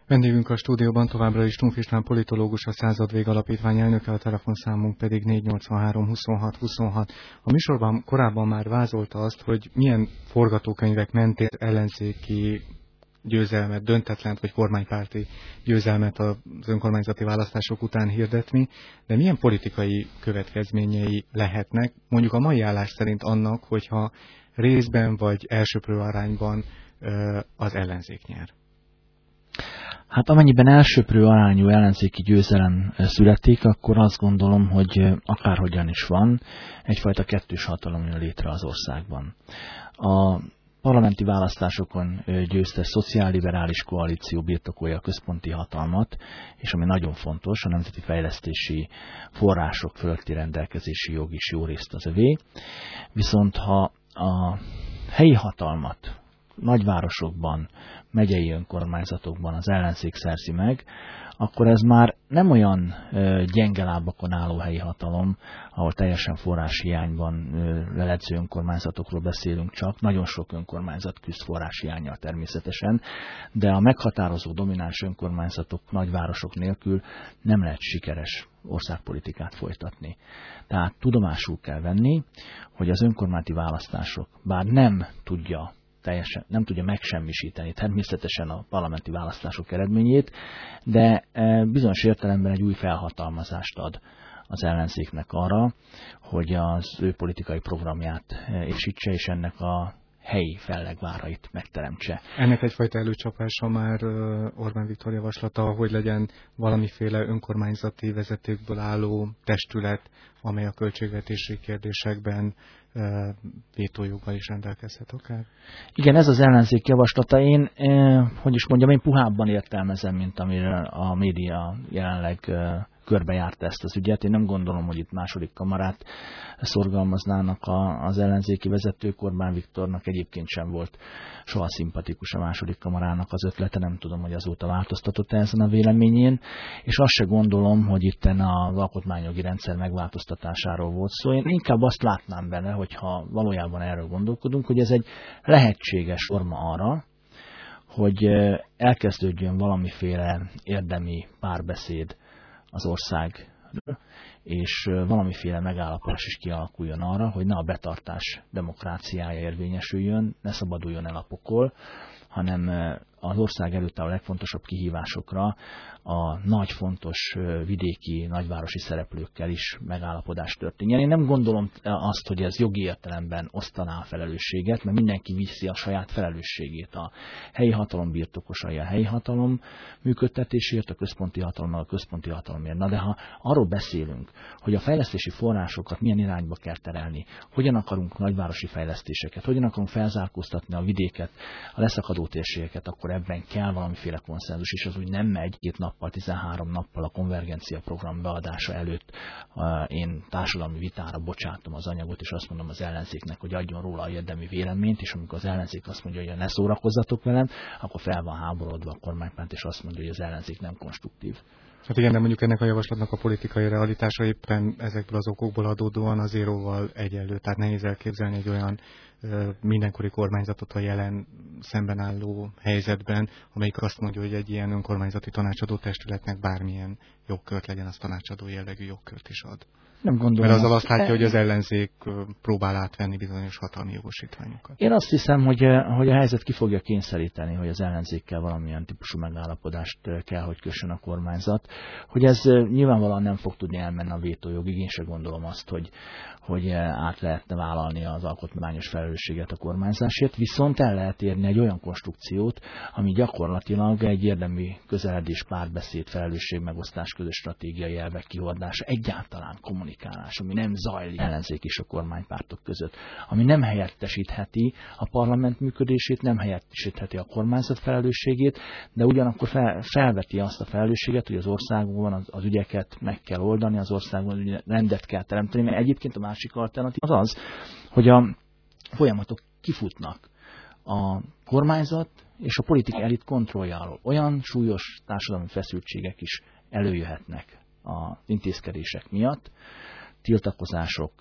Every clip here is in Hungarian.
Vendégünk a stúdióban továbbra is Stumpf István politológus, a Századvég Alapítvány elnöke, a telefonszámunk pedig 483 26 26. A műsorban korábban már vázolta azt, hogy milyen forgatókönyvek mentén ellenzéki győzelmet, döntetlent vagy kormánypárti győzelmet az önkormányzati választások után hirdetni, de milyen politikai következményei lehetnek, mondjuk a mai állás szerint annak, hogyha részben vagy elsöprő arányban az ellenzék nyer? Hát amennyiben elsöprő arányú ellenzéki győzelem születik, akkor azt gondolom, hogy akárhogyan is van, egyfajta kettős hatalom jön létre az országban. A parlamenti választásokon győztes szociálliberális koalíció birtokolja a központi hatalmat, és ami nagyon fontos, a nemzeti fejlesztési források fölötti rendelkezési jog is jó részt az övé. Viszont ha a helyi hatalmat nagyvárosokban, megyei önkormányzatokban az ellenzék szerzi meg, akkor ez már nem olyan gyenge lábakon álló helyi hatalom, ahol teljesen forráshiányban leledző önkormányzatokról beszélünk csak. Nagyon sok önkormányzat küzd forráshiánnyal természetesen, de a meghatározó domináns önkormányzatok nagyvárosok nélkül nem lehet sikeres országpolitikát folytatni. Tehát tudomásul kell venni, hogy az önkormányzati választások bár nem tudja megsemmisíteni természetesen a parlamenti választások eredményét, de bizonyos értelemben egy új felhatalmazást ad az ellenzéknek arra, hogy az ő politikai programját építse, és ennek a helyi fellegvárait megteremtse. Ennek egyfajta előcsapása már Orbán Viktor javaslata, hogy legyen valamiféle önkormányzati vezetőkből álló testület, amely a költségvetési kérdésekben vétójoggal is rendelkezhet akár? Igen, ez az ellenzék javaslata. Én puhábban értelmezem, mint amire a média jelenleg körbejárta ezt az ügyet. Én nem gondolom, hogy itt második kamarát szorgalmaznának az ellenzéki vezetők. Orbán Viktornak egyébként sem volt soha szimpatikus a második kamarának az ötlete, nem tudom, hogy azóta változtatott ezen a véleményén, és azt se gondolom, hogy itten az alkotmányjogi rendszer megváltoztatásáról volt szó. Én inkább azt látnám benne, hogyha valójában erről gondolkodunk, hogy ez egy lehetséges forma arra, hogy elkezdődjön valamiféle érdemi párbeszéd az ország, és valamiféle megállapodás is kialakuljon arra, hogy ne a betartás demokráciája érvényesüljön, ne szabaduljon el a pokol, hanem az ország előtt a legfontosabb kihívásokra a nagy, fontos vidéki, nagyvárosi szereplőkkel is megállapodás történjen. Én nem gondolom azt, hogy ez jogi értelemben osztaná a felelősséget, mert mindenki viszi a saját felelősségét. A helyi hatalom birtokosai a helyi hatalom működtetésért, a központi hatalomért. Na de ha arról beszélünk, hogy a fejlesztési forrásokat milyen irányba kell terelni, hogyan akarunk nagyvárosi fejlesztéseket, hogyan akarunk felzárkóztatni a vidéket, a leszakadó térségeket, akkor ebben kell valamiféle konszenzus, és az úgy nem megy 13 nappal a konvergencia program beadása előtt. Én társadalmi vitára bocsátom az anyagot, és azt mondom az ellenzéknek, hogy adjon róla érdemi véleményt, és amikor az ellenzék azt mondja, hogy ne szórakozzatok velem, akkor fel van háborodva a kormánypárt, és azt mondja, hogy az ellenzék nem konstruktív. Hát igen, de mondjuk ennek a javaslatnak a politikai realitása éppen ezekből az okokból adódóan az zéróval egyenlő. Tehát nehéz elképzelni egy olyan mindenkori kormányzatot a jelen szemben álló helyzetben, amelyik azt mondja, hogy egy ilyen önkormányzati tanácsadó testületnek bármilyen jogkört legyen, az tanácsadó jellegű jogkört is ad. Nem gondolom. Mert azzal azt látja, hogy az ellenzék próbál átvenni bizonyos hatalmi jogosítványokat. Én azt hiszem, hogy a helyzet ki fogja kényszeríteni, hogy az ellenzékkel valamilyen típusú megállapodást kell, hogy kössön a kormányzat. Hogy ez nyilvánvalóan nem fog tudni elmenni a vétójogig. Én sem gondolom azt, hogy át lehetne vállalni az alkotmányos felelősséget a kormányzásért, viszont el lehet érni egy olyan konstrukciót, ami gyakorlatilag egy érdemi közeledés, párbeszéd, felelősségmegosztás, közös stratégiai elvek kihordása, egyáltalán kommunikálás, ami nem zajlik ellenzék és a kormánypártok között, ami nem helyettesítheti a parlament működését, nem helyettesítheti a kormányzat felelősségét, de ugyanakkor felveti azt a felelősséget, hogy az országban az ügyeket meg kell oldani, az országban rendet kell teremteni, mert egyébként a másik alternatív az, hogy a folyamatok kifutnak a kormányzat és a politika elit kontrollja alól. Olyan súlyos társadalmi feszültségek is előjöhetnek az intézkedések miatt, tiltakozások,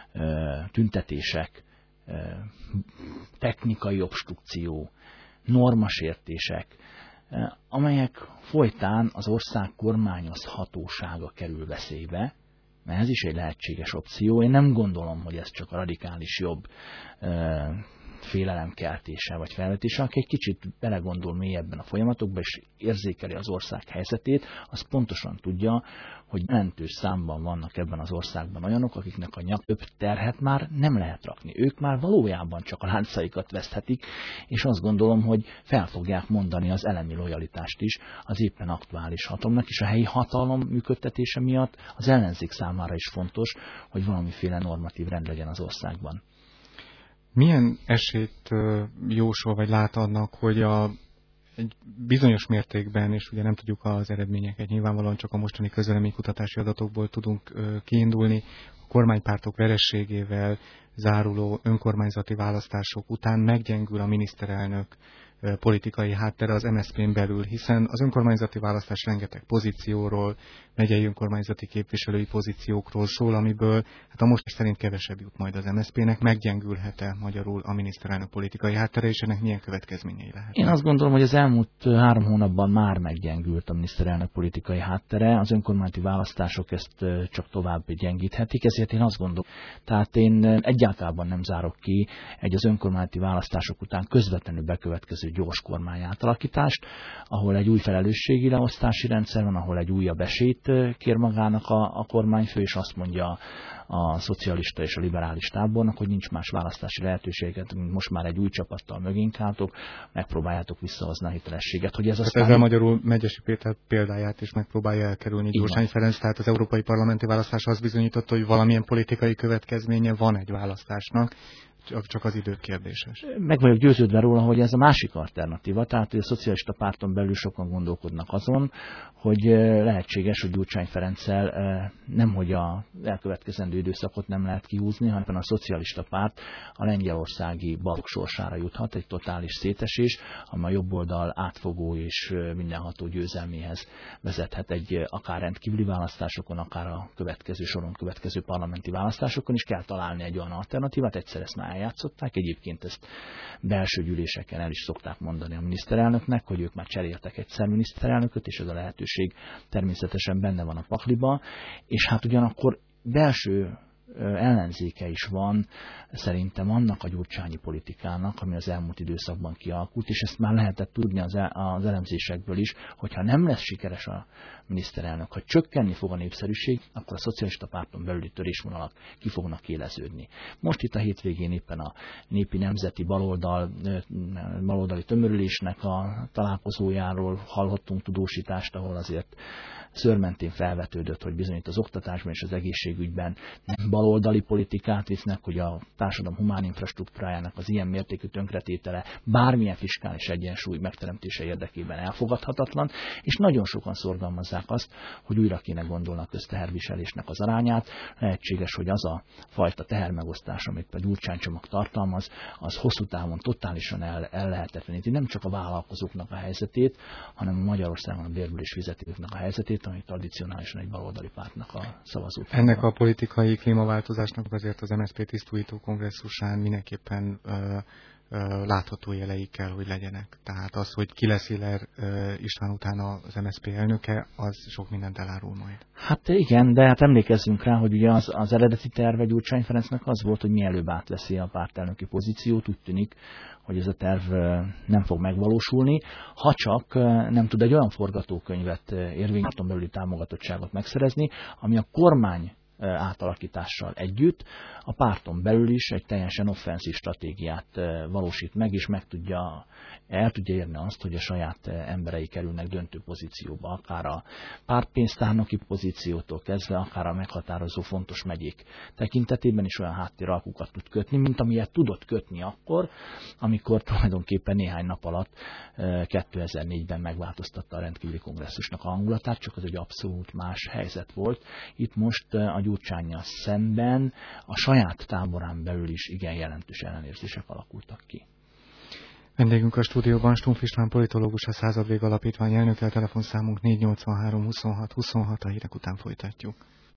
tüntetések, technikai obstrukció, normasértések, amelyek folytán az ország kormányozhatósága kerül veszélybe, mert ez is egy lehetséges opció. Én nem gondolom, hogy ez csak a radikális jobb félelemkeltése vagy felvetése, aki egy kicsit belegondol mélyebben a folyamatokba, és érzékeli az ország helyzetét, az pontosan tudja, hogy jelentős számban vannak ebben az országban olyanok, akiknek a több terhet már nem lehet rakni. Ők már valójában csak a láncaikat veszthetik, és azt gondolom, hogy fel fogják mondani az elemi lojalitást is az éppen aktuális hatalomnak, és a helyi hatalom működtetése miatt az ellenzék számára is fontos, hogy valamiféle normatív rend legyen az országban. Milyen esélyt jósol vagy lát annak, hogy egy bizonyos mértékben, és ugye nem tudjuk az eredményeket, nyilvánvalóan csak a mostani közvéleménykutatási adatokból tudunk kiindulni, a kormánypártok vereségével záruló önkormányzati választások után meggyengül a miniszterelnök politikai háttere az MSZP-n belül, hiszen az önkormányzati választás rengeteg pozícióról, megyei önkormányzati képviselői pozíciókról szól, amiből hát a most szerint kevesebb jut majd az MSZP-nek, meggyengülhet-e magyarul a miniszterelnök politikai háttere, és ennek milyen következményei lehet? Én azt gondolom, hogy az elmúlt 3 hónapban már meggyengült a miniszterelnök politikai háttere, az önkormányzati választások ezt csak tovább gyengíthetik, ezért én azt gondolom, tehát én egyáltalán nem zárok ki az önkormányzati választások után közvetlenül bekövetkező gyors kormány átalakítást, ahol egy új felelősségi leosztási rendszer van, ahol egy újabb esélyt kér magának a kormányfő, és azt mondja a szocialista és a liberális tábornak, hogy nincs más választási lehetőséget, mint most már egy új csapattal mögénk álltok, megpróbáljátok visszahozni a hitelességet. Hogy ez aztán... Ezzel magyarul Megyesi Péter példáját is megpróbálja elkerülni Gyurcsány Ferenc, tehát az európai parlamenti választás azt bizonyította, hogy valamilyen politikai következménye van egy választásnak, csak az idő kérdéses. Meg vagyok győződve róla, hogy ez a másik alternatíva, tehát hogy a szocialista párton belül sokan gondolkodnak azon, hogy lehetséges, hogy Gyurcsány Ferenccel nemhogy a elkövetkezendő időszakot nem lehet kihúzni, hanem a szocialista párt a lengyelországi balok sorsára juthat, egy totális szétesés, amely a jobb oldal átfogó és mindenható győzelméhez vezethet egy akár rendkívüli választásokon, akár a következő soron következő parlamenti választásokon is. Kell találni egy olyan alternatívát, egyszer ezt már eljátszották, egyébként ezt belső gyűléseken el is szokták mondani a miniszterelnöknek, hogy ők már cseréltek egyszer miniszterelnököt, és ez a lehetőség természetesen benne van a pakliba, és hát ugyanakkor belső ellenzéke is van szerintem annak a gyurcsányi politikának, ami az elmúlt időszakban kialakult, és ezt már lehetett tudni az elemzésekből is, hogyha nem lesz sikeres a miniszterelnök, ha csökkenni fog a népszerűség, akkor a szocialista párton belüli törésvonalak ki fognak éleződni. Most itt a hétvégén éppen a népi nemzeti baloldali tömörülésnek a találkozójáról hallhattunk tudósítást, ahol azért szőrmentén felvetődött, hogy bizony az oktatásban és az egészségügyben nem baloldali politikát visznek, hogy a társadalom humán infrastruktúrájának az ilyen mértékű tönkretétele bármilyen fiskális egyensúly megteremtése érdekében elfogadhatatlan, és nagyon sokan szorgalmazzák azt, hogy újra kéne gondolni a közteherviselésnek az arányát. Lehetséges, hogy az a fajta tehermegosztás, amit a Gyurcsány-csomag tartalmaz, az hosszú távon totálisan ellehetetleníti nem csak a vállalkozóknak a helyzetét, hanem a Magyarországon a bérből és fizetőknek a helyzetét, ami tradicionálisan egy baloldali pártnak a szavazók. Ennek a politikai klímaváltozásnak azért az MSZP tisztújító kongresszusán mindenképpen látható jelei kell, hogy legyenek. Tehát az, hogy ki lesz Hiller István után az MSZP elnöke, az sok mindent elárul majd. Hát igen, de hát emlékezzünk rá, hogy ugye az eredeti terve Gyurcsány Ferencnek az volt, hogy mielőbb átveszi a pártelnöki pozíciót, úgy tűnik, hogy ez a terv nem fog megvalósulni, ha csak nem tud egy olyan forgatókönyvet érvényesíteni belüli támogatottságot megszerezni, ami a kormány átalakítással együtt a párton belül is egy teljesen offenzív stratégiát valósít meg, és el tudja érni azt, hogy a saját emberei kerülnek döntő pozícióba, akár a pártpénztárnoki pozíciótól kezdve, akár a meghatározó fontos megyék tekintetében is olyan háttéralkukat tud kötni, mint amilyet tudott kötni akkor, amikor tulajdonképpen néhány nap alatt 2004-ben megváltoztatta a rendkívüli kongresszusnak a hangulatát, csak az egy abszolút más helyzet volt. Itt most a Gyurcsánnyal szemben a saját táborán belül is igen jelentős ellenérzések alakultak ki. Vendégünk a stúdióban Stumpf István politológus, a Századvég Alapítvány elnöke, a telefonszámunk 483 26 26, a hírek után folytatjuk.